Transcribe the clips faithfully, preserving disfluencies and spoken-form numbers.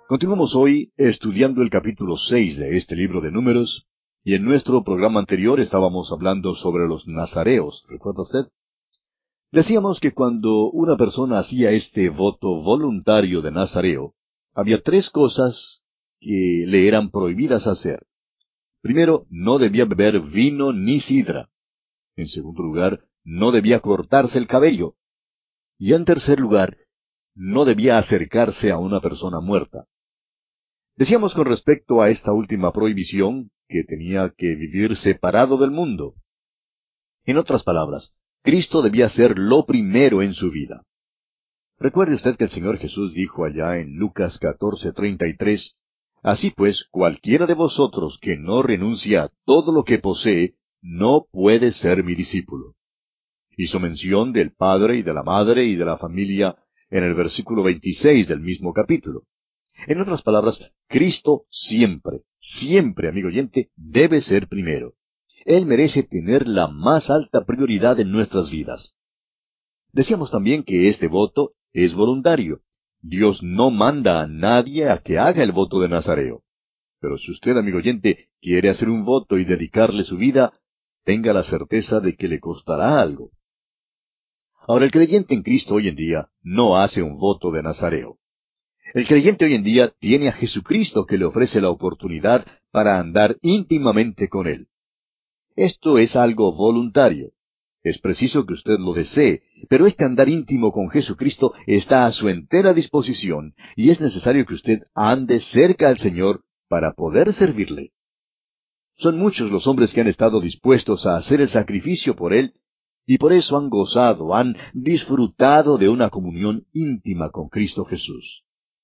Continuamos hoy estudiando el capítulo seis de este libro de Números, y en nuestro programa anterior estábamos hablando sobre los nazareos, ¿recuerda usted? Decíamos que cuando una persona hacía este voto voluntario de nazareo, había tres cosas que le eran prohibidas hacer. Primero, no debía beber vino ni sidra. En segundo lugar, no debía cortarse el cabello. Y en tercer lugar, no debía acercarse a una persona muerta. Decíamos con respecto a esta última prohibición que tenía que vivir separado del mundo. En otras palabras, Cristo debía ser lo primero en su vida. Recuerde usted que el Señor Jesús dijo allá en Lucas catorce treinta y tres, «Así pues, cualquiera de vosotros que no renuncia a todo lo que posee, no puede ser mi discípulo». Hizo mención del padre y de la madre y de la familia en el versículo veintiséis del mismo capítulo. En otras palabras, Cristo siempre, siempre, amigo oyente, debe ser primero. Él merece tener la más alta prioridad en nuestras vidas. Decíamos también que este voto es voluntario. Dios no manda a nadie a que haga el voto de nazareo. Pero si usted, amigo oyente, quiere hacer un voto y dedicarle su vida, tenga la certeza de que le costará algo. Ahora, el creyente en Cristo hoy en día no hace un voto de nazareo. El creyente hoy en día tiene a Jesucristo que le ofrece la oportunidad para andar íntimamente con Él. Esto es algo voluntario. Es preciso que usted lo desee, pero este andar íntimo con Jesucristo está a su entera disposición, y es necesario que usted ande cerca al Señor para poder servirle. Son muchos los hombres que han estado dispuestos a hacer el sacrificio por Él, y por eso han gozado, han disfrutado de una comunión íntima con Cristo Jesús.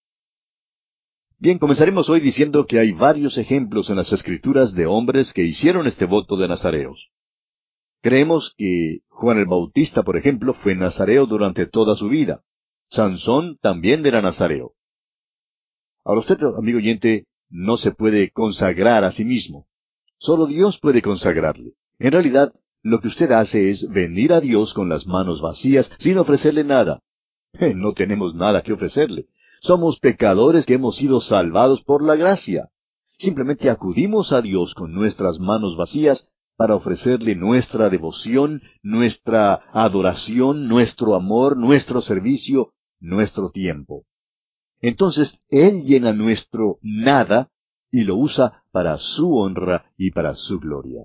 Bien, comenzaremos hoy diciendo que hay varios ejemplos en las Escrituras de hombres que hicieron este voto de nazareos. Creemos que Juan el Bautista, por ejemplo, fue nazareo durante toda su vida. Sansón también era nazareo. Ahora usted, amigo oyente, no se puede consagrar a sí mismo. Solo Dios puede consagrarle. En realidad, lo que usted hace es venir a Dios con las manos vacías sin ofrecerle nada. Eh, no tenemos nada que ofrecerle. Somos pecadores que hemos sido salvados por la gracia. Simplemente acudimos a Dios con nuestras manos vacías para ofrecerle nuestra devoción, nuestra adoración, nuestro amor, nuestro servicio, nuestro tiempo. Entonces, Él llena nuestro nada y lo usa para su honra y para su gloria.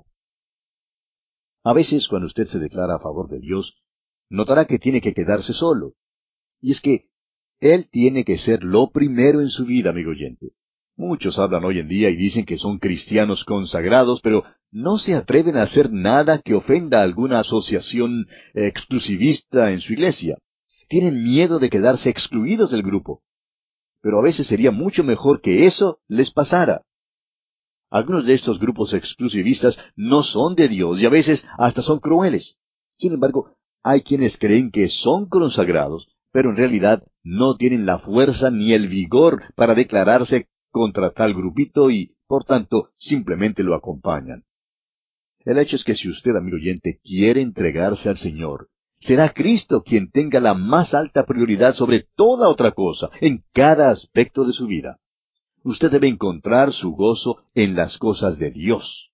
A veces, cuando usted se declara a favor de Dios, notará que tiene que quedarse solo. Y es que Él tiene que ser lo primero en su vida, amigo oyente. Muchos hablan hoy en día y dicen que son cristianos consagrados, pero no se atreven a hacer nada que ofenda a alguna asociación exclusivista en su iglesia. Tienen miedo de quedarse excluidos del grupo. Pero a veces sería mucho mejor que eso les pasara. Algunos de estos grupos exclusivistas no son de Dios y a veces hasta son crueles. Sin embargo, hay quienes creen que son consagrados, pero en realidad no tienen la fuerza ni el vigor para declararse contra tal grupito y, por tanto, simplemente lo acompañan. El hecho es que si usted, amigo oyente, quiere entregarse al Señor, será Cristo quien tenga la más alta prioridad sobre toda otra cosa, en cada aspecto de su vida. Usted debe encontrar su gozo en las cosas de Dios.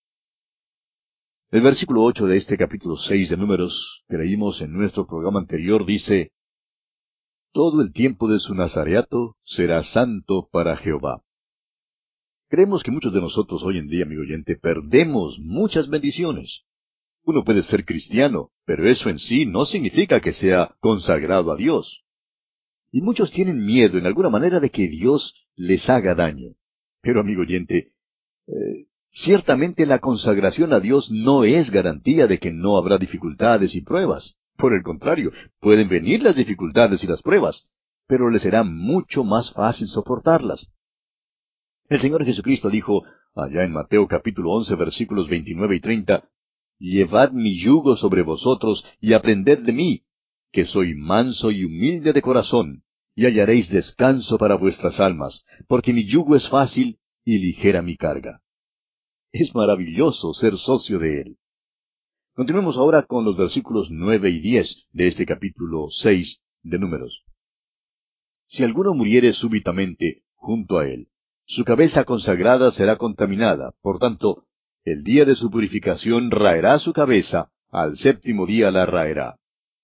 El versículo ocho de este capítulo seis de Números, que leímos en nuestro programa anterior, dice, «Todo el tiempo de su nazareato será santo para Jehová». Creemos que muchos de nosotros hoy en día, amigo oyente, perdemos muchas bendiciones. Uno puede ser cristiano, pero eso en sí no significa que sea consagrado a Dios. Y muchos tienen miedo en alguna manera de que Dios les haga daño. Pero, amigo oyente, eh, ciertamente la consagración a Dios no es garantía de que no habrá dificultades y pruebas. Por el contrario, pueden venir las dificultades y las pruebas, pero les será mucho más fácil soportarlas. El Señor Jesucristo dijo, allá en Mateo capítulo once, versículos veintinueve y treinta, «Llevad mi yugo sobre vosotros y aprended de mí, que soy manso y humilde de corazón, y hallaréis descanso para vuestras almas, porque mi yugo es fácil y ligera mi carga». Es maravilloso ser socio de Él. Continuemos ahora con los versículos nueve y diez de este capítulo seis de Números. «Si alguno muriere súbitamente, junto a él. Su cabeza consagrada será contaminada, por tanto, el día de su purificación raerá su cabeza, al séptimo día la raerá.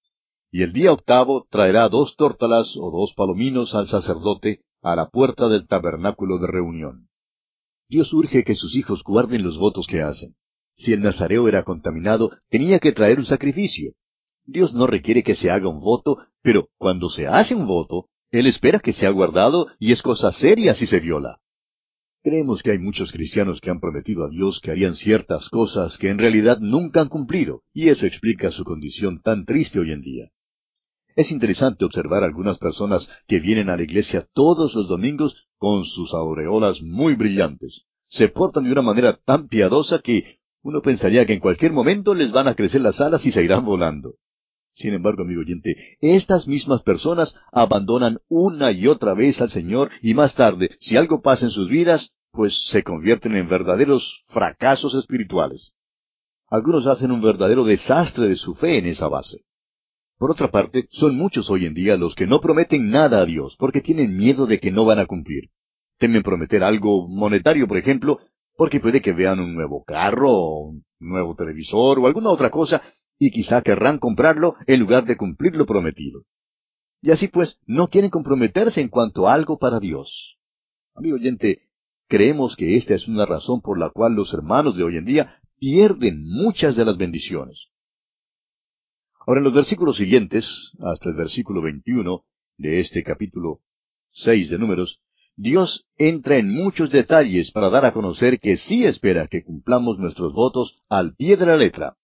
Y el día octavo traerá dos tórtolas o dos palominos al sacerdote a la puerta del tabernáculo de reunión. Dios urge que sus hijos guarden los votos que hacen. Si el nazareo era contaminado, tenía que traer un sacrificio. Dios no requiere que se haga un voto, pero cuando se hace un voto, Él espera que sea guardado y es cosa seria si se viola. Creemos que hay muchos cristianos que han prometido a Dios que harían ciertas cosas que en realidad nunca han cumplido, y eso explica su condición tan triste hoy en día. Es interesante observar algunas personas que vienen a la iglesia todos los domingos con sus aureolas muy brillantes. Se portan de una manera tan piadosa que uno pensaría que en cualquier momento les van a crecer las alas y se irán volando. Sin embargo, amigo oyente, estas mismas personas abandonan una y otra vez al Señor y más tarde, si algo pasa en sus vidas, pues se convierten en verdaderos fracasos espirituales. Algunos hacen un verdadero desastre de su fe en esa base. Por otra parte, son muchos hoy en día los que no prometen nada a Dios porque tienen miedo de que no van a cumplir. Temen prometer algo monetario, por ejemplo, porque puede que vean un nuevo carro, o un nuevo televisor, o alguna otra cosa, y quizá querrán comprarlo en lugar de cumplir lo prometido. Y así pues, no quieren comprometerse en cuanto a algo para Dios. Amigo oyente, creemos que esta es una razón por la cual los hermanos de hoy en día pierden muchas de las bendiciones. Ahora, en los versículos siguientes, hasta el versículo veintiuno de este capítulo seis de Números, Dios entra en muchos detalles para dar a conocer que sí espera que cumplamos nuestros votos al pie de la letra.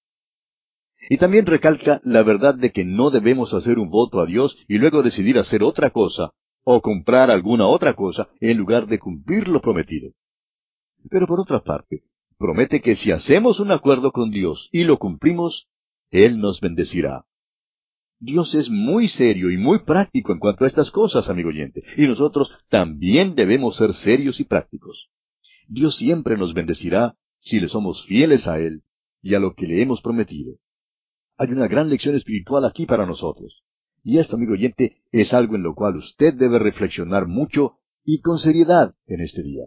Y también recalca la verdad de que no debemos hacer un voto a Dios y luego decidir hacer otra cosa, o comprar alguna otra cosa, en lugar de cumplir lo prometido. Pero por otra parte, promete que si hacemos un acuerdo con Dios y lo cumplimos, Él nos bendecirá. Dios es muy serio y muy práctico en cuanto a estas cosas, amigo oyente, y nosotros también debemos ser serios y prácticos. Dios siempre nos bendecirá si le somos fieles a Él y a lo que le hemos prometido. Hay una gran lección espiritual aquí para nosotros. Y esto, amigo oyente, es algo en lo cual usted debe reflexionar mucho y con seriedad en este día.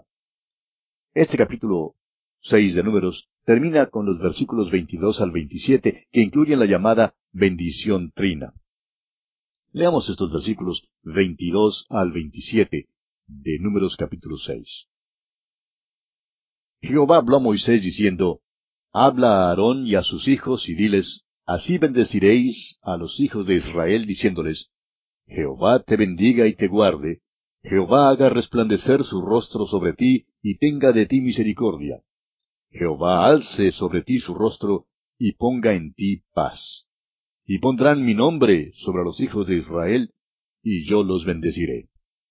Este capítulo seis de Números termina con los versículos veintidós al veintisiete, que incluyen la llamada bendición trina. Leamos estos versículos veintidós al veintisiete de Números capítulo seis. Jehová habló a Moisés diciendo, Habla a Aarón y a sus hijos y diles, Así bendeciréis a los hijos de Israel, diciéndoles, Jehová te bendiga y te guarde, Jehová haga resplandecer su rostro sobre ti y tenga de ti misericordia. Jehová alce sobre ti su rostro y ponga en ti paz. Y pondrán mi nombre sobre los hijos de Israel, y yo los bendeciré.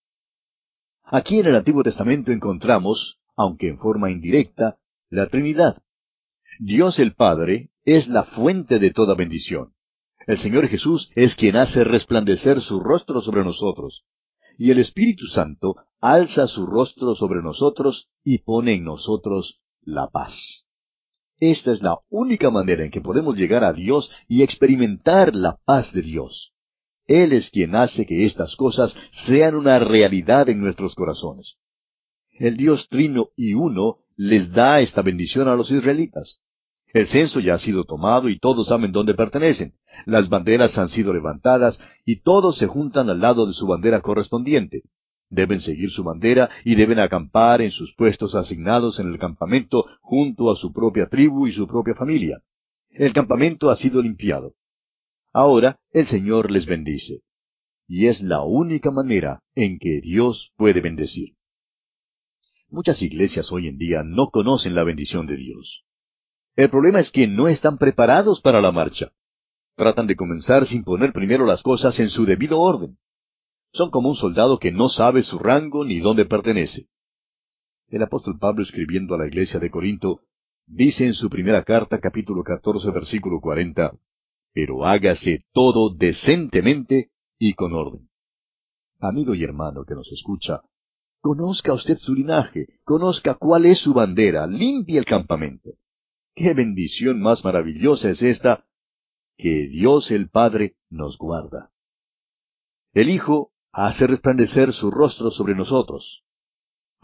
Aquí en el Antiguo Testamento encontramos, aunque en forma indirecta, la Trinidad. Dios el Padre es la fuente de toda bendición. El Señor Jesús es quien hace resplandecer su rostro sobre nosotros. Y el Espíritu Santo alza su rostro sobre nosotros y pone en nosotros la paz. Esta es la única manera en que podemos llegar a Dios y experimentar la paz de Dios. Él es quien hace que estas cosas sean una realidad en nuestros corazones. El Dios Trino y Uno les da esta bendición a los israelitas. El censo ya ha sido tomado y todos saben dónde pertenecen. Las banderas han sido levantadas y todos se juntan al lado de su bandera correspondiente. Deben seguir su bandera y deben acampar en sus puestos asignados en el campamento junto a su propia tribu y su propia familia. El campamento ha sido limpiado. Ahora el Señor les bendice. Y es la única manera en que Dios puede bendecir. Muchas iglesias hoy en día no conocen la bendición de Dios. El problema es que no están preparados para la marcha. Tratan de comenzar sin poner primero las cosas en su debido orden. Son como un soldado que no sabe su rango ni dónde pertenece. El apóstol Pablo, escribiendo a la iglesia de Corinto, dice en su primera carta, capítulo catorce, versículo cuarenta, Pero hágase todo decentemente y con orden. Amigo y hermano que nos escucha, conozca usted su linaje, conozca cuál es su bandera, limpie el campamento. ¡Qué bendición más maravillosa es esta! Que Dios el Padre nos guarda. El Hijo hace resplandecer su rostro sobre nosotros.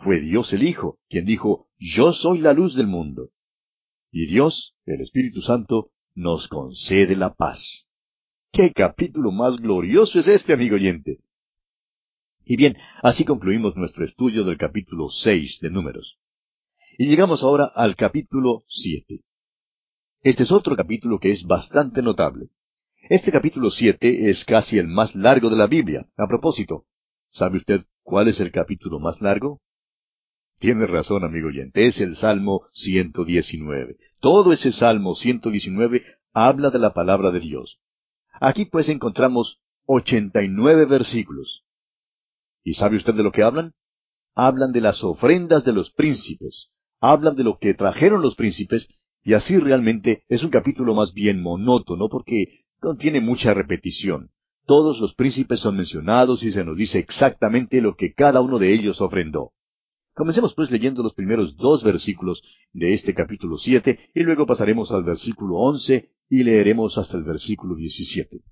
fue Dios el Hijo, quien dijo, Yo soy la luz del mundo. Y Dios, el Espíritu Santo, nos concede la paz. ¡Qué capítulo más glorioso es este, amigo oyente! Y bien, así concluimos nuestro estudio del capítulo seis de Números. Y llegamos ahora al capítulo siete. Este es otro capítulo que es bastante notable. Este capítulo siete es casi el más largo de la Biblia. A propósito, ¿sabe usted cuál es el capítulo más largo? Tiene razón, amigo oyente, es el Salmo ciento diecinueve. Todo ese Salmo ciento diecinueve habla de la palabra de Dios. Aquí pues encontramos ochenta y nueve versículos. ¿Y sabe usted de lo que hablan? Hablan de las ofrendas de los príncipes. Hablan de lo que trajeron los príncipes, y así realmente es un capítulo más bien monótono porque contiene mucha repetición. Todos los príncipes son mencionados y se nos dice exactamente lo que cada uno de ellos ofrendó. Comencemos pues leyendo los primeros dos versículos de este capítulo siete y luego pasaremos al versículo once y leeremos hasta el versículo diecisiete.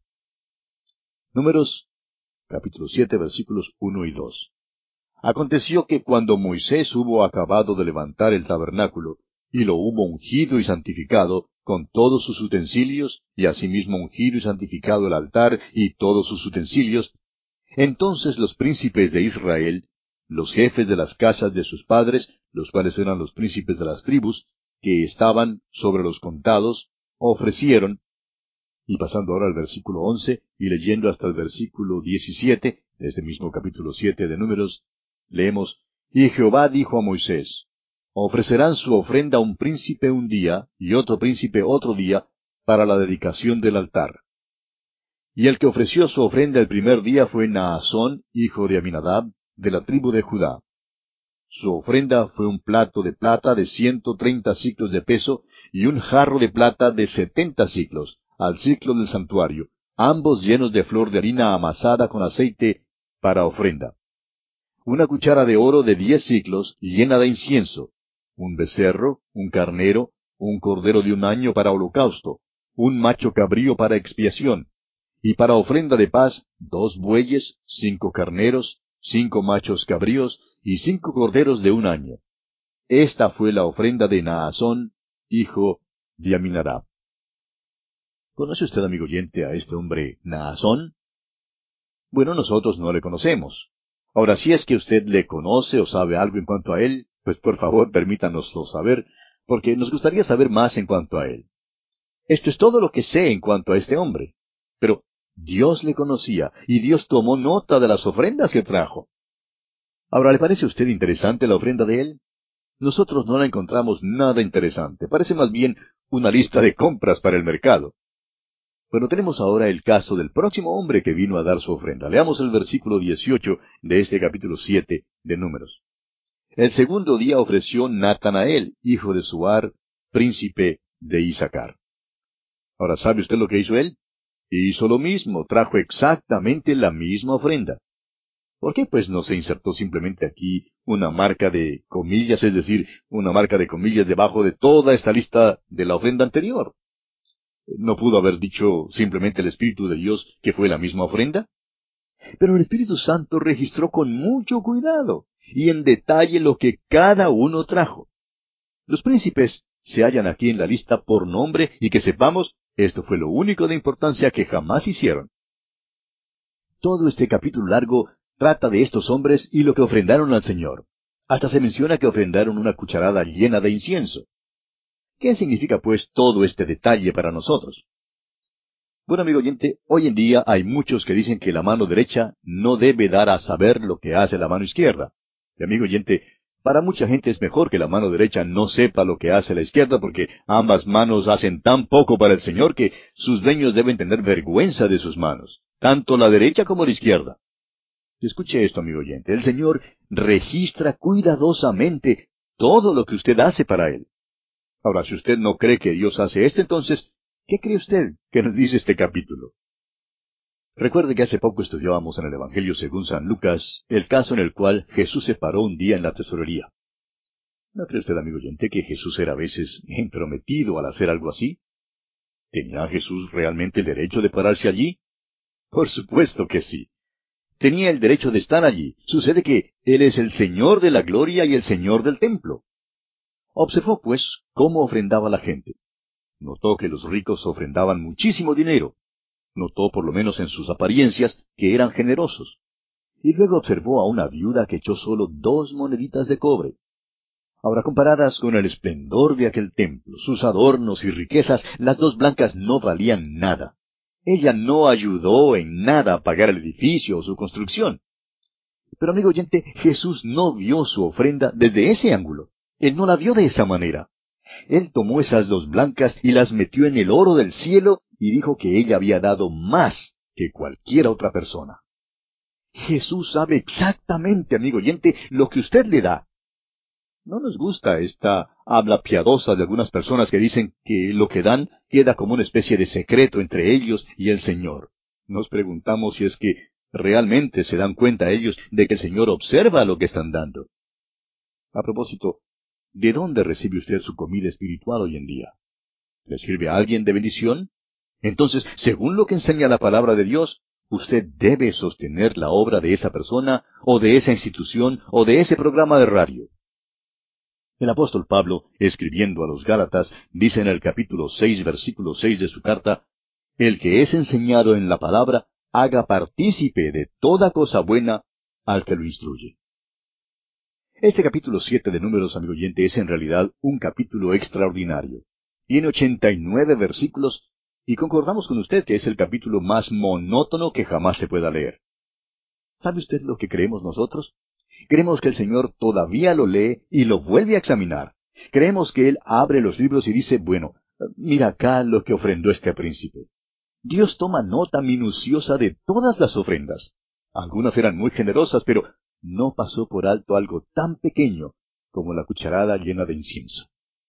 Números, capítulo siete, versículos uno y dos. Aconteció que cuando Moisés hubo acabado de levantar el tabernáculo, y lo hubo ungido y santificado, con todos sus utensilios, y asimismo ungido y santificado el altar y todos sus utensilios, entonces los príncipes de Israel, los jefes de las casas de sus padres, los cuales eran los príncipes de las tribus, que estaban sobre los contados, ofrecieron, y pasando ahora al versículo once, y leyendo hasta el versículo diecisiete, de este mismo capítulo siete de Números, leemos, Y Jehová dijo a Moisés, ofrecerán su ofrenda un príncipe un día, y otro príncipe otro día, para la dedicación del altar. Y el que ofreció su ofrenda el primer día fue Naasón, hijo de Aminadab, de la tribu de Judá. Su ofrenda fue un plato de plata de ciento treinta siclos de peso, y un jarro de plata de setenta siclos, al siclo del santuario, ambos llenos de flor de harina amasada con aceite para ofrenda. Una cuchara de oro de diez siclos llena de incienso, un becerro, un carnero, un cordero de un año para holocausto, un macho cabrío para expiación, y para ofrenda de paz, dos bueyes, cinco carneros, cinco machos cabríos, y cinco corderos de un año. Esta fue la ofrenda de Naasón, hijo de Aminadab. ¿Conoce usted, amigo oyente, a este hombre Naasón? Bueno, nosotros no le conocemos. Ahora, si es que usted le conoce o sabe algo en cuanto a él, pues por favor permítanoslo saber, porque nos gustaría saber más en cuanto a él. Esto es todo lo que sé en cuanto a este hombre. Pero Dios le conocía, y Dios tomó nota de las ofrendas que trajo. Ahora, ¿le parece a usted interesante la ofrenda de él? Nosotros no la encontramos nada interesante. Parece más bien una lista de compras para el mercado. Bueno, tenemos ahora el caso del próximo hombre que vino a dar su ofrenda. Leamos el versículo dieciocho de este capítulo siete de Números. El segundo día ofreció Natanael, hijo de Suar, príncipe de Isaacar. Ahora, ¿sabe usted lo que hizo él? Hizo lo mismo, trajo exactamente la misma ofrenda. ¿Por qué pues no se insertó simplemente aquí una marca de comillas, es decir, una marca de comillas debajo de toda esta lista de la ofrenda anterior? ¿No pudo haber dicho simplemente el Espíritu de Dios que fue la misma ofrenda? Pero el Espíritu Santo registró con mucho cuidado y en detalle lo que cada uno trajo. Los príncipes se hallan aquí en la lista por nombre y que sepamos, esto fue lo único de importancia que jamás hicieron. Todo este capítulo largo trata de estos hombres y lo que ofrendaron al Señor. Hasta se menciona que ofrendaron una cucharada llena de incienso. ¿Qué significa, pues, todo este detalle para nosotros? Bueno, amigo oyente, hoy en día hay muchos que dicen que la mano derecha no debe dar a saber lo que hace la mano izquierda. Y, amigo oyente, para mucha gente es mejor que la mano derecha no sepa lo que hace la izquierda porque ambas manos hacen tan poco para el Señor que sus dueños deben tener vergüenza de sus manos, tanto la derecha como la izquierda. Escuche esto, amigo oyente, el Señor registra cuidadosamente todo lo que usted hace para Él. Ahora, si usted no cree que Dios hace esto, entonces, ¿qué cree usted que nos dice este capítulo? Recuerde que hace poco estudiábamos en el Evangelio según San Lucas el caso en el cual Jesús se paró un día en la tesorería. ¿No cree usted, amigo oyente, que Jesús era a veces entrometido al hacer algo así? ¿Tenía Jesús realmente el derecho de pararse allí? Por supuesto que sí. tenía el derecho de estar allí. Sucede que Él es el Señor de la gloria y el Señor del templo. Observó, pues, cómo ofrendaba la gente. Notó que los ricos ofrendaban muchísimo dinero. Notó, por lo menos en sus apariencias, que eran generosos. Y luego observó a una viuda que echó solo dos moneditas de cobre. Ahora, comparadas con el esplendor de aquel templo, sus adornos y riquezas, las dos blancas no valían nada. Ella no ayudó en nada a pagar el edificio o su construcción. Pero, amigo oyente, Jesús no vio su ofrenda desde ese ángulo. Él no la vio de esa manera. Él tomó esas dos blancas y las metió en el oro del cielo y dijo que ella había dado más que cualquier otra persona. Jesús sabe exactamente, amigo oyente, lo que usted le da. No nos gusta esta habla piadosa de algunas personas que dicen que lo que dan queda como una especie de secreto entre ellos y el Señor. Nos preguntamos si es que realmente se dan cuenta ellos de que el Señor observa lo que están dando. A propósito, ¿de dónde recibe usted su comida espiritual hoy en día? ¿Le sirve a alguien de bendición? Entonces, según lo que enseña la palabra de Dios, usted debe sostener la obra de esa persona, o de esa institución, o de ese programa de radio. El apóstol Pablo, escribiendo a los Gálatas, dice en el capítulo seis, versículo seis de su carta, «El que es enseñado en la palabra, haga partícipe de toda cosa buena al que lo instruye». Este capítulo siete de Números, amigo oyente, es en realidad un capítulo extraordinario. Tiene ochenta y nueve versículos, y concordamos con usted que es el capítulo más monótono que jamás se pueda leer. ¿Sabe usted lo que creemos nosotros? Creemos que el Señor todavía lo lee y lo vuelve a examinar. Creemos que Él abre los libros y dice, bueno, mira acá lo que ofrendó este príncipe. Dios toma nota minuciosa de todas las ofrendas. Algunas eran muy generosas, pero no pasó por alto algo tan pequeño como la cucharada llena de incienso.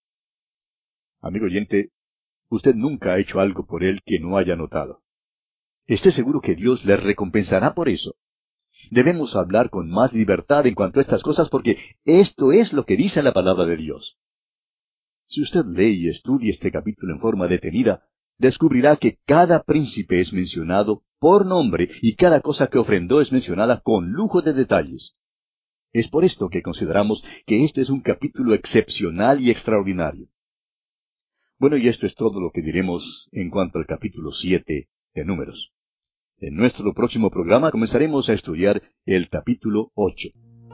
Amigo oyente, usted nunca ha hecho algo por Él que no haya notado. Esté seguro que Dios le recompensará por eso. Debemos hablar con más libertad en cuanto a estas cosas porque esto es lo que dice la palabra de Dios. Si usted lee y estudia este capítulo en forma detenida, descubrirá que cada príncipe es mencionado por nombre y cada cosa que ofrendó es mencionada con lujo de detalles. Es por esto que consideramos que este es un capítulo excepcional y extraordinario. Bueno, y esto es todo lo que diremos en cuanto al capítulo siete de Números. En nuestro próximo programa comenzaremos a estudiar el capítulo ocho.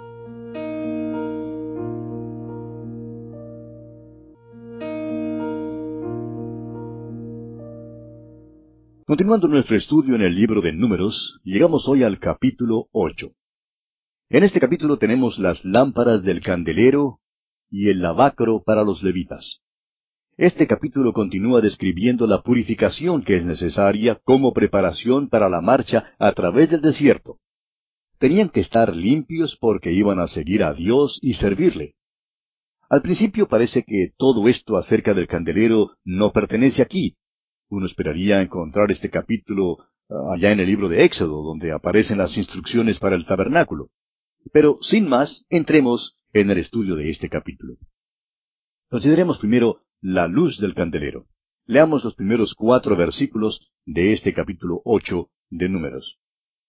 Continuando nuestro estudio en el libro de Números, llegamos hoy al capítulo ocho. En este capítulo tenemos las lámparas del candelero y el lavacro para los levitas. Este capítulo continúa describiendo la purificación que es necesaria como preparación para la marcha a través del desierto. Tenían que estar limpios porque iban a seguir a Dios y servirle. Al principio parece que todo esto acerca del candelero no pertenece aquí. Uno esperaría encontrar este capítulo uh, allá en el libro de Éxodo, donde aparecen las instrucciones para el tabernáculo. Pero, sin más, entremos en el estudio de este capítulo. Consideremos primero la luz del candelero. Leamos los primeros cuatro versículos de este capítulo ocho de Números.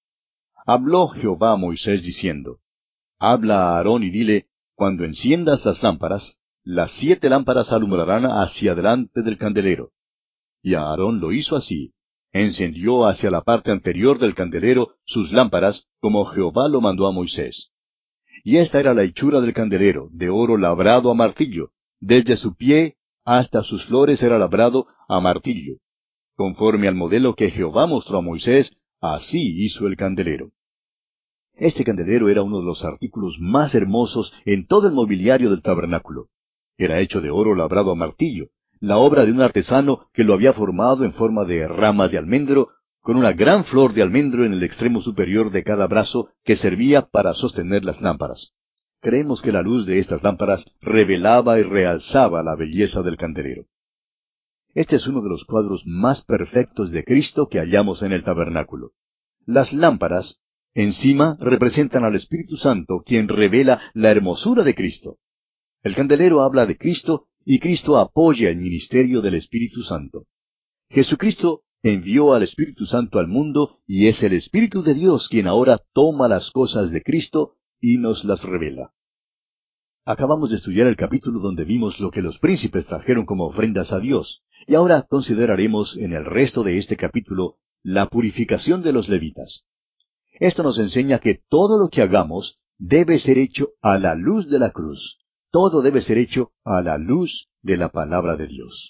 Habló Jehová a Moisés diciendo, Habla a Aarón y dile, cuando enciendas las lámparas, las siete lámparas alumbrarán hacia delante del candelero. Y Aarón lo hizo así. Encendió hacia la parte anterior del candelero sus lámparas, como Jehová lo mandó a Moisés. Y esta era la hechura del candelero, de oro labrado a martillo, desde su pie hasta sus flores era labrado a martillo. Conforme al modelo que Jehová mostró a Moisés, así hizo el candelero. Este candelero era uno de los artículos más hermosos en todo el mobiliario del tabernáculo. Era hecho de oro labrado a martillo, la obra de un artesano que lo había formado en forma de ramas de almendro, con una gran flor de almendro en el extremo superior de cada brazo que servía para sostener las lámparas. Creemos que la luz de estas lámparas revelaba y realzaba la belleza del candelero. Este es uno de los cuadros más perfectos de Cristo que hallamos en el tabernáculo. Las lámparas, encima, representan al Espíritu Santo, quien revela la hermosura de Cristo. El candelero habla de Cristo, y Cristo apoya el ministerio del Espíritu Santo. Jesucristo envió al Espíritu Santo al mundo, y es el Espíritu de Dios quien ahora toma las cosas de Cristo y nos las revela. Acabamos de estudiar el capítulo donde vimos lo que los príncipes trajeron como ofrendas a Dios, y ahora consideraremos en el resto de este capítulo la purificación de los levitas. Esto nos enseña que todo lo que hagamos debe ser hecho a la luz de la cruz. Todo debe ser hecho a la luz de la palabra de Dios.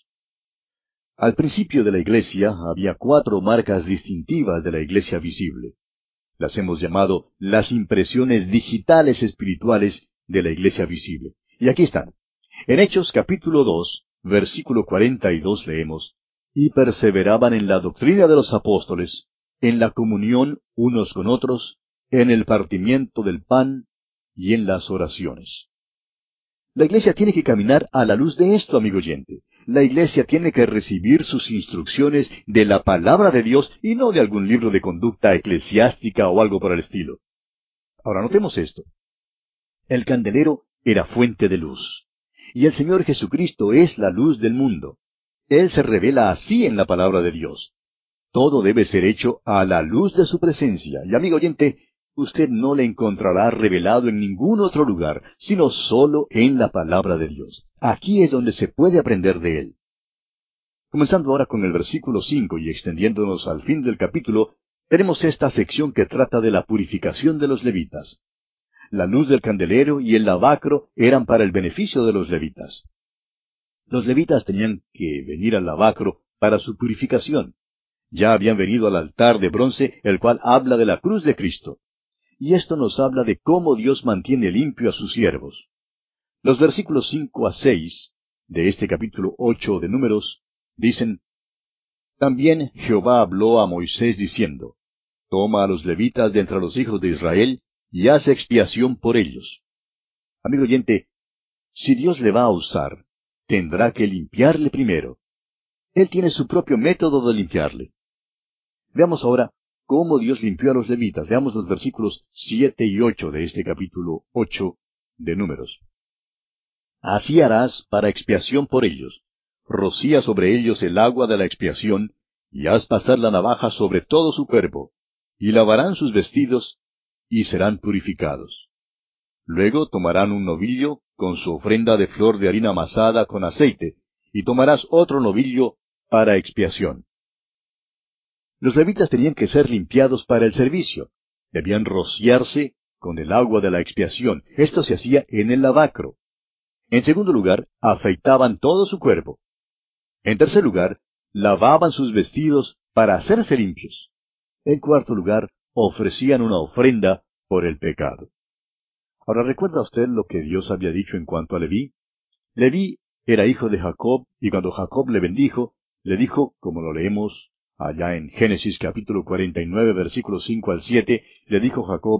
Al principio de la iglesia había cuatro marcas distintivas de la iglesia visible. Las hemos llamado las impresiones digitales espirituales de la iglesia visible. Y aquí están. En Hechos capítulo dos, versículo cuarenta y dos leemos, y perseveraban en la doctrina de los apóstoles, en la comunión unos con otros, en el partimiento del pan y en las oraciones. La iglesia tiene que caminar a la luz de esto, amigo oyente. La iglesia tiene que recibir sus instrucciones de la palabra de Dios y no de algún libro de conducta eclesiástica o algo por el estilo. Ahora notemos esto. El candelero era fuente de luz. Y el Señor Jesucristo es la luz del mundo. Él se revela así en la palabra de Dios. Todo debe ser hecho a la luz de su presencia. Y amigo oyente, usted no le encontrará revelado en ningún otro lugar, sino solo en la palabra de Dios. Aquí es donde se puede aprender de Él. Comenzando ahora con el versículo cinco y extendiéndonos al fin del capítulo, tenemos esta sección que trata de la purificación de los levitas. La luz del candelero y el lavacro eran para el beneficio de los levitas. Los levitas tenían que venir al lavacro para su purificación. Ya habían venido al altar de bronce, el cual habla de la cruz de Cristo. Y esto nos habla de cómo Dios mantiene limpio a sus siervos. Los versículos cinco a seis de este capítulo ocho de Números dicen, También Jehová habló a Moisés diciendo, Toma a los levitas de entre los hijos de Israel, y haz expiación por ellos. Amigo oyente, si Dios le va a usar, tendrá que limpiarle primero. Él tiene su propio método de limpiarle. Veamos ahora cómo Dios limpió a los levitas. Veamos los versículos siete y ocho de este capítulo ocho de Números. Así harás para expiación por ellos. Rocía sobre ellos el agua de la expiación, y haz pasar la navaja sobre todo su cuerpo, y lavarán sus vestidos, y serán purificados. Luego tomarán un novillo con su ofrenda de flor de harina amasada con aceite, y tomarás otro novillo para expiación. Los levitas tenían que ser limpiados para el servicio. Debían rociarse con el agua de la expiación. Esto se hacía en el lavacro. En segundo lugar, afeitaban todo su cuerpo. En tercer lugar, lavaban sus vestidos para hacerse limpios. En cuarto lugar, ofrecían una ofrenda por el pecado. Ahora, ¿recuerda usted lo que Dios había dicho en cuanto a Leví? Leví era hijo de Jacob, y cuando Jacob le bendijo, le dijo, como lo leemos allá en Génesis capítulo cuarenta y nueve, versículos cinco al siete, le dijo Jacob,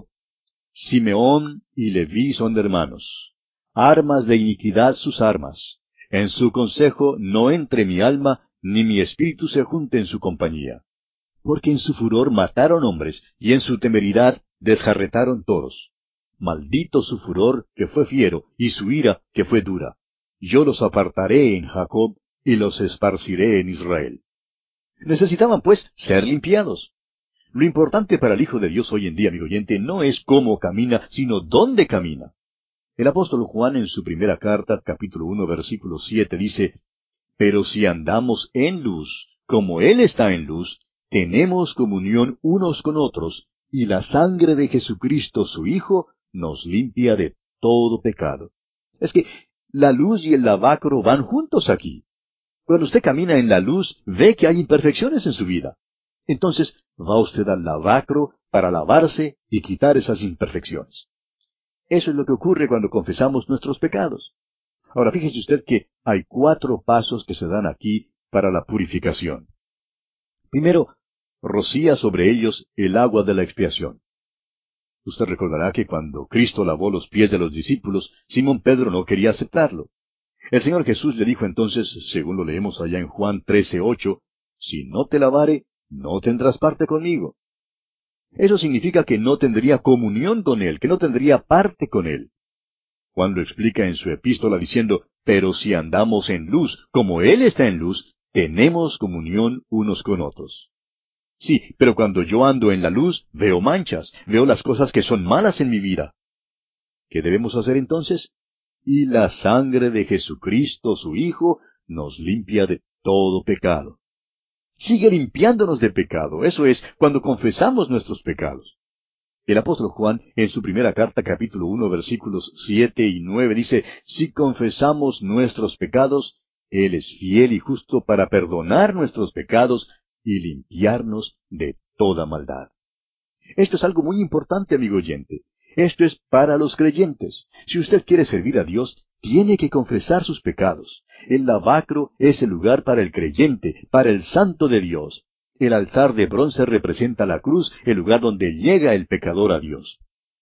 Simeón y Leví son hermanos, armas de iniquidad sus armas. En su consejo no entre mi alma, ni mi espíritu se junte en su compañía. Porque en su furor mataron hombres, y en su temeridad desjarretaron toros. Maldito su furor, que fue fiero, y su ira, que fue dura. Yo los apartaré en Jacob, y los esparciré en Israel. Necesitaban, pues, ser limpiados. Lo importante para el Hijo de Dios hoy en día, amigo oyente, no es cómo camina, sino dónde camina. El apóstol Juan en su primera carta, capítulo uno, versículo siete, dice, Pero si andamos en luz, como Él está en luz, tenemos comunión unos con otros, y la sangre de Jesucristo su Hijo nos limpia de todo pecado. Es que la luz y el lavacro van juntos aquí. Cuando usted camina en la luz, ve que hay imperfecciones en su vida. Entonces va usted al lavacro para lavarse y quitar esas imperfecciones. Eso es lo que ocurre cuando confesamos nuestros pecados. Ahora fíjese usted que hay cuatro pasos que se dan aquí para la purificación. Primero, rocía sobre ellos el agua de la expiación. Usted recordará que cuando Cristo lavó los pies de los discípulos, Simón Pedro no quería aceptarlo. El Señor Jesús le dijo entonces, según lo leemos allá en Juan trece ocho, Si no te lavare, no tendrás parte conmigo. Eso significa que no tendría comunión con Él, que no tendría parte con Él. Juan lo explica en su epístola diciendo, Pero si andamos en luz, como Él está en luz, tenemos comunión unos con otros. Sí, pero cuando yo ando en la luz, veo manchas, veo las cosas que son malas en mi vida. ¿Qué debemos hacer entonces? Y la sangre de Jesucristo, su Hijo, nos limpia de todo pecado. Sigue limpiándonos de pecado, eso es, cuando confesamos nuestros pecados. El apóstol Juan, en su primera carta, capítulo uno, versículos siete y nueve, dice, si confesamos nuestros pecados, Él es fiel y justo para perdonar nuestros pecados y limpiarnos de toda maldad. Esto es algo muy importante, amigo oyente. Esto es para los creyentes. Si usted quiere servir a Dios, tiene que confesar sus pecados. El lavacro es el lugar para el creyente, para el santo de Dios. El altar de bronce representa la cruz, el lugar donde llega el pecador a Dios.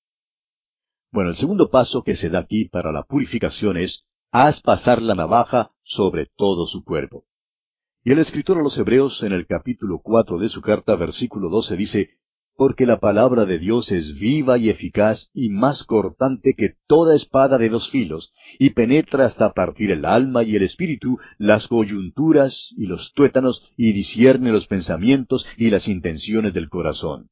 Bueno, el segundo paso que se da aquí para la purificación es, haz pasar la navaja sobre todo su cuerpo. Y el escritor a los Hebreos, en el capítulo cuatro de su carta, versículo doce, dice, porque la palabra de Dios es viva y eficaz y más cortante que toda espada de dos filos, y penetra hasta partir el alma y el espíritu, las coyunturas y los tuétanos, y discierne los pensamientos y las intenciones del corazón.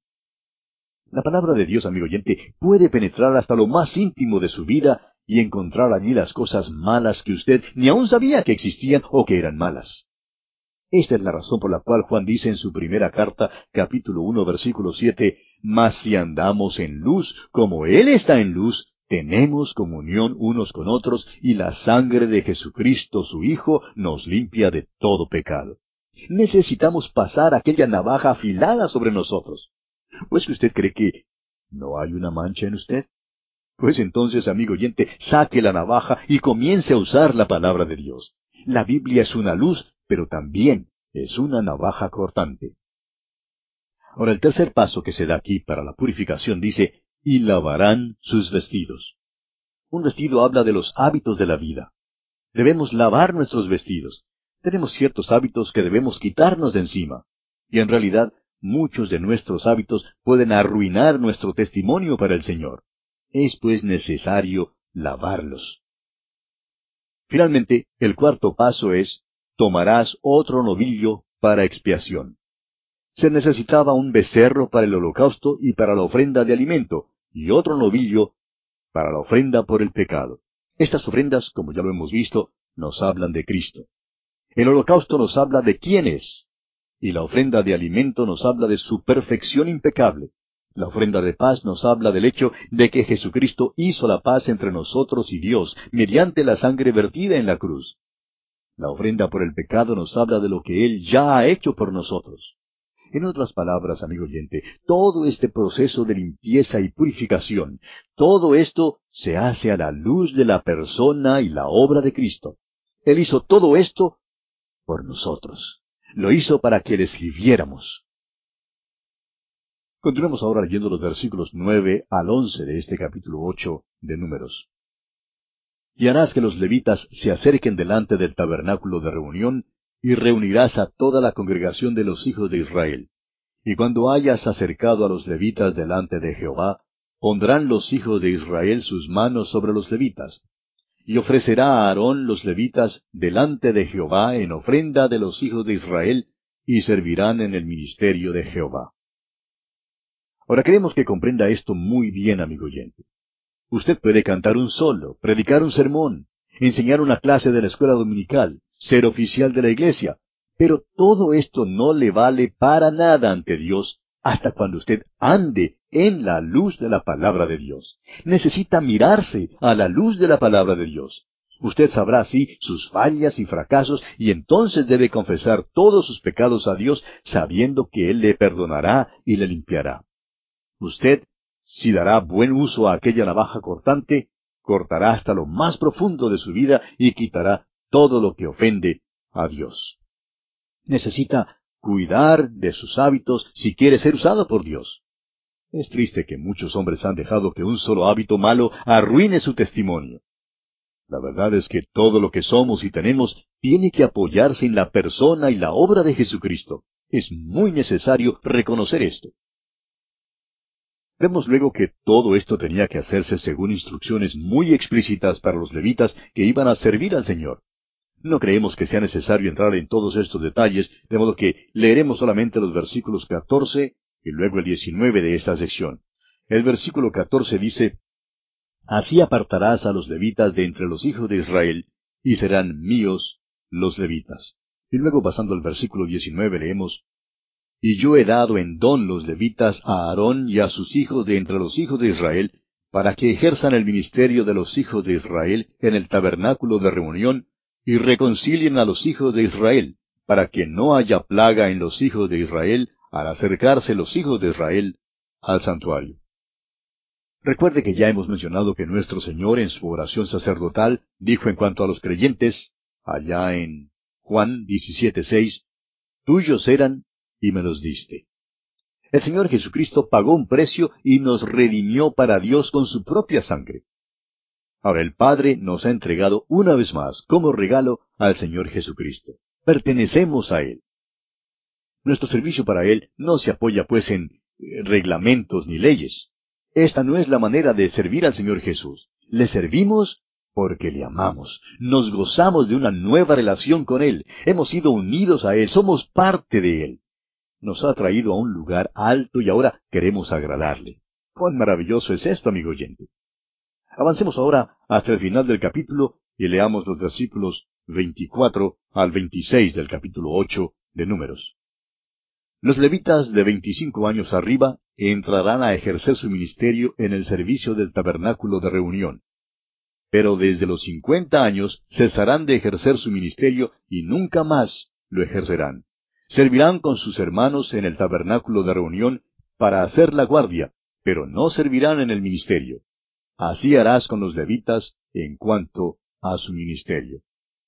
La palabra de Dios, amigo oyente, puede penetrar hasta lo más íntimo de su vida y encontrar allí las cosas malas que usted ni aún sabía que existían o que eran malas. Esta es la razón por la cual Juan dice en su primera carta, capítulo uno, versículo siete, mas si andamos en luz, como Él está en luz, tenemos comunión unos con otros, y la sangre de Jesucristo, su Hijo, nos limpia de todo pecado. Necesitamos pasar aquella navaja afilada sobre nosotros. ¿O es que usted cree que no hay una mancha en usted? Pues entonces, amigo oyente, saque la navaja y comience a usar la palabra de Dios. La Biblia es una luz, pero también es una navaja cortante. Ahora, el tercer paso que se da aquí para la purificación dice, y lavarán sus vestidos. Un vestido habla de los hábitos de la vida. Debemos lavar nuestros vestidos. Tenemos ciertos hábitos que debemos quitarnos de encima. Y en realidad, muchos de nuestros hábitos pueden arruinar nuestro testimonio para el Señor. Es pues necesario lavarlos. Finalmente, el cuarto paso es, tomarás otro novillo para expiación. Se necesitaba un becerro para el holocausto y para la ofrenda de alimento, y otro novillo para la ofrenda por el pecado. Estas ofrendas, como ya lo hemos visto, nos hablan de Cristo. El holocausto nos habla de quién es, y la ofrenda de alimento nos habla de su perfección impecable. La ofrenda de paz nos habla del hecho de que Jesucristo hizo la paz entre nosotros y Dios mediante la sangre vertida en la cruz. La ofrenda por el pecado nos habla de lo que Él ya ha hecho por nosotros. En otras palabras, amigo oyente, todo este proceso de limpieza y purificación, todo esto se hace a la luz de la persona y la obra de Cristo. Él hizo todo esto por nosotros. Lo hizo para que le sirviéramos. Continuemos ahora leyendo los versículos nueve al once de este capítulo ocho de Números. Y harás que los levitas se acerquen delante del tabernáculo de reunión, y reunirás a toda la congregación de los hijos de Israel. Y cuando hayas acercado a los levitas delante de Jehová, pondrán los hijos de Israel sus manos sobre los levitas. Y ofrecerá a Aarón los levitas delante de Jehová en ofrenda de los hijos de Israel, y servirán en el ministerio de Jehová. Ahora queremos que comprenda esto muy bien, amigo oyente. Usted puede cantar un solo, predicar un sermón, enseñar una clase de la escuela dominical, ser oficial de la iglesia, pero todo esto no le vale para nada ante Dios hasta cuando usted ande en la luz de la palabra de Dios. Necesita mirarse a la luz de la palabra de Dios. Usted sabrá así sus fallas y fracasos y entonces debe confesar todos sus pecados a Dios sabiendo que Él le perdonará y le limpiará. Usted, si dará buen uso a aquella navaja cortante, cortará hasta lo más profundo de su vida y quitará todo lo que ofende a Dios. Necesita cuidar de sus hábitos si quiere ser usado por Dios. Es triste que muchos hombres han dejado que un solo hábito malo arruine su testimonio. La verdad es que todo lo que somos y tenemos tiene que apoyarse en la persona y la obra de Jesucristo. Es muy necesario reconocer esto. Vemos luego que todo esto tenía que hacerse según instrucciones muy explícitas para los levitas que iban a servir al Señor. No creemos que sea necesario entrar en todos estos detalles, de modo que leeremos solamente los versículos catorce y luego el diecinueve de esta sección. El versículo catorce dice, Así apartarás a los levitas de entre los hijos de Israel, y serán míos los levitas. Y luego pasando al versículo diecinueve leemos, Y yo he dado en don los levitas a Aarón y a sus hijos de entre los hijos de Israel, para que ejerzan el ministerio de los hijos de Israel en el tabernáculo de reunión, y reconcilien a los hijos de Israel, para que no haya plaga en los hijos de Israel, al acercarse los hijos de Israel al santuario. Recuerde que ya hemos mencionado que nuestro Señor en su oración sacerdotal dijo en cuanto a los creyentes, allá en Juan diecisiete seis, Tuyos eran y me los diste. El Señor Jesucristo pagó un precio y nos redimió para Dios con su propia sangre. Ahora el Padre nos ha entregado una vez más, como regalo, al Señor Jesucristo. Pertenecemos a Él. Nuestro servicio para Él no se apoya pues en eh, reglamentos ni leyes. Esta no es la manera de servir al Señor Jesús. Le servimos porque le amamos. Nos gozamos de una nueva relación con Él. Hemos sido unidos a Él. Somos parte de Él. Nos ha traído a un lugar alto y ahora queremos agradarle. ¡Cuán maravilloso es esto, amigo oyente! Avancemos ahora hasta el final del capítulo y leamos los versículos veinticuatro al veintiséis del capítulo ocho de Números. Los levitas de veinticinco años arriba entrarán a ejercer su ministerio en el servicio del tabernáculo de reunión. Pero desde los cincuenta años cesarán de ejercer su ministerio y nunca más lo ejercerán. Servirán con sus hermanos en el tabernáculo de reunión para hacer la guardia, pero no servirán en el ministerio. Así harás con los levitas en cuanto a su ministerio.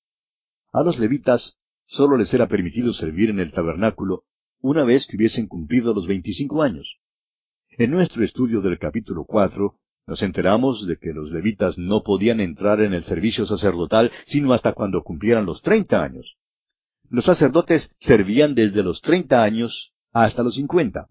A los levitas sólo les era permitido servir en el tabernáculo una vez que hubiesen cumplido los veinticinco años. En nuestro estudio del capítulo cuatro, nos enteramos de que los levitas no podían entrar en el servicio sacerdotal sino hasta cuando cumplieran los treinta años. Los sacerdotes servían desde los treinta años hasta los cincuenta.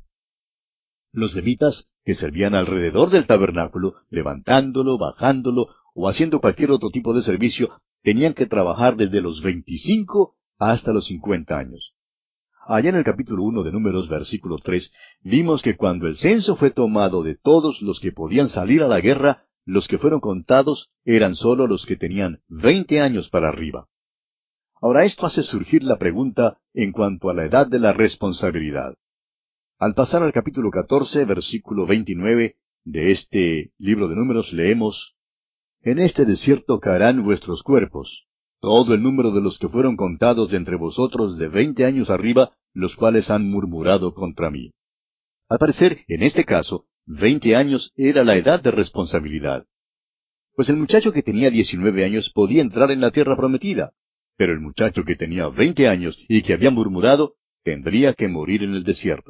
Los levitas, que servían alrededor del tabernáculo, levantándolo, bajándolo o haciendo cualquier otro tipo de servicio, tenían que trabajar desde los veinticinco hasta los cincuenta años. Allá en el capítulo uno de Números, versículo tres, vimos que cuando el censo fue tomado de todos los que podían salir a la guerra, los que fueron contados eran sólo los que tenían veinte años para arriba. Ahora esto hace surgir la pregunta en cuanto a la edad de la responsabilidad. Al pasar al capítulo catorce, versículo veintinueve de este libro de Números, leemos, En este desierto caerán vuestros cuerpos, todo el número de los que fueron contados de entre vosotros de veinte años arriba, los cuales han murmurado contra mí. Al parecer, en este caso, veinte años era la edad de responsabilidad. Pues el muchacho que tenía diecinueve años podía entrar en la tierra prometida, pero el muchacho que tenía veinte años y que había murmurado, tendría que morir en el desierto.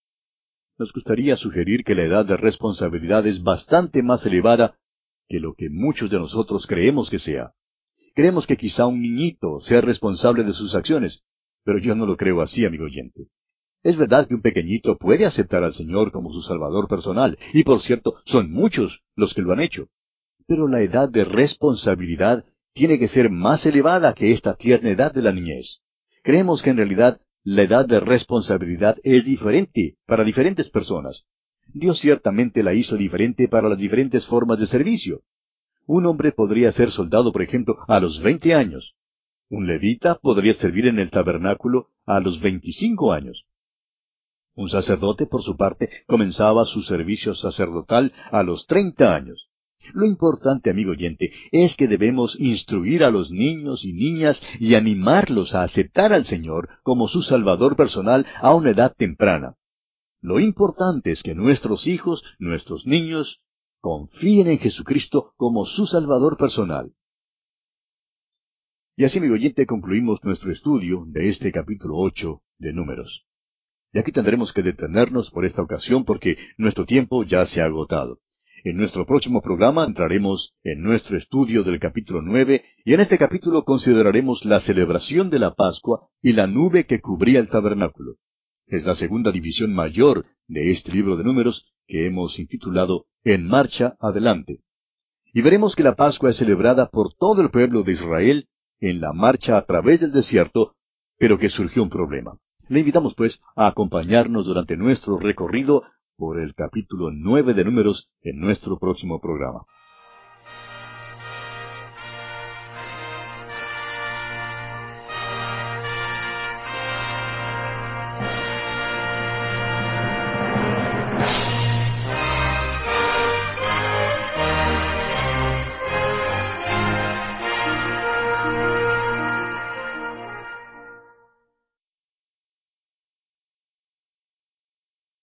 Nos gustaría sugerir que la edad de responsabilidad es bastante más elevada que lo que muchos de nosotros creemos que sea. Creemos que quizá un niñito sea responsable de sus acciones, pero yo no lo creo así, amigo oyente. Es verdad que un pequeñito puede aceptar al Señor como su Salvador personal, y por cierto, son muchos los que lo han hecho. Pero la edad de responsabilidad tiene que ser más elevada que esta tierna edad de la niñez. Creemos que en realidad la edad de responsabilidad es diferente para diferentes personas. Dios ciertamente la hizo diferente para las diferentes formas de servicio. Un hombre podría ser soldado, por ejemplo, a los veinte años. Un levita podría servir en el tabernáculo a los veinticinco años. Un sacerdote, por su parte, comenzaba su servicio sacerdotal a los treinta años. Lo importante, amigo oyente, es que debemos instruir a los niños y niñas y animarlos a aceptar al Señor como su Salvador personal a una edad temprana. Lo importante es que nuestros hijos, nuestros niños, confíen en Jesucristo como su Salvador personal. Y así, amigo oyente, concluimos nuestro estudio de este capítulo ocho de Números. Y aquí tendremos que detenernos por esta ocasión porque nuestro tiempo ya se ha agotado. En nuestro próximo programa entraremos en nuestro estudio del capítulo nueve y en este capítulo consideraremos la celebración de la Pascua y la nube que cubría el tabernáculo. Es la segunda división mayor de este libro de Números que hemos intitulado En marcha adelante. Y veremos que la Pascua es celebrada por todo el pueblo de Israel en la marcha a través del desierto, pero que surgió un problema. Le invitamos, pues, a acompañarnos durante nuestro recorrido por el capítulo nueve de Números en nuestro próximo programa.